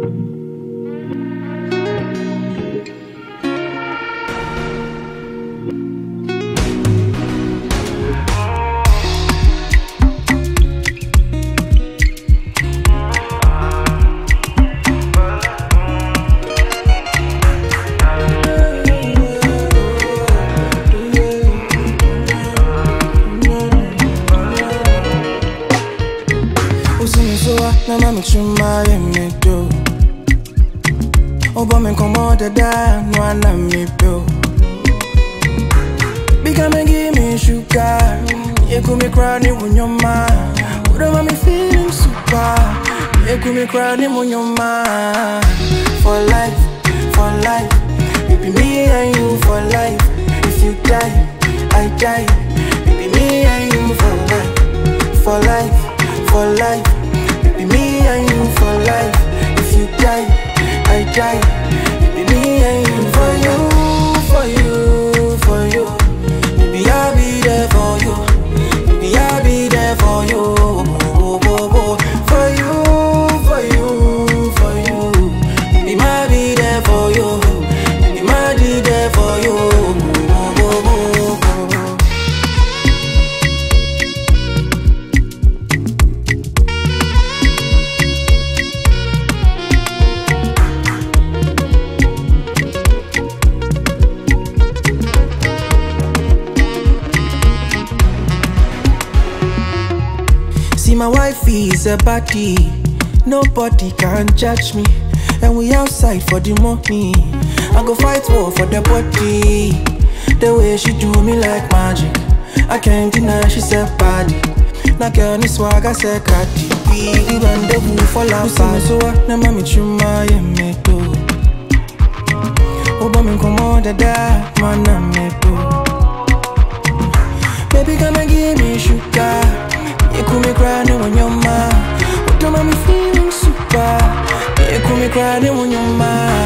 A body, nobody can judge me. And we outside for the money. I go fight war for the body. The way she do me like magic, I can't deny she said body. Na girl ni swag I said Cardi. We rendezvous for love. So na mami chuma ye me do. Oba me come da man na me do. Baby come and give me sugar. You could me crying when you're mad. Don't make me feeling super. You could me crying when you're mad.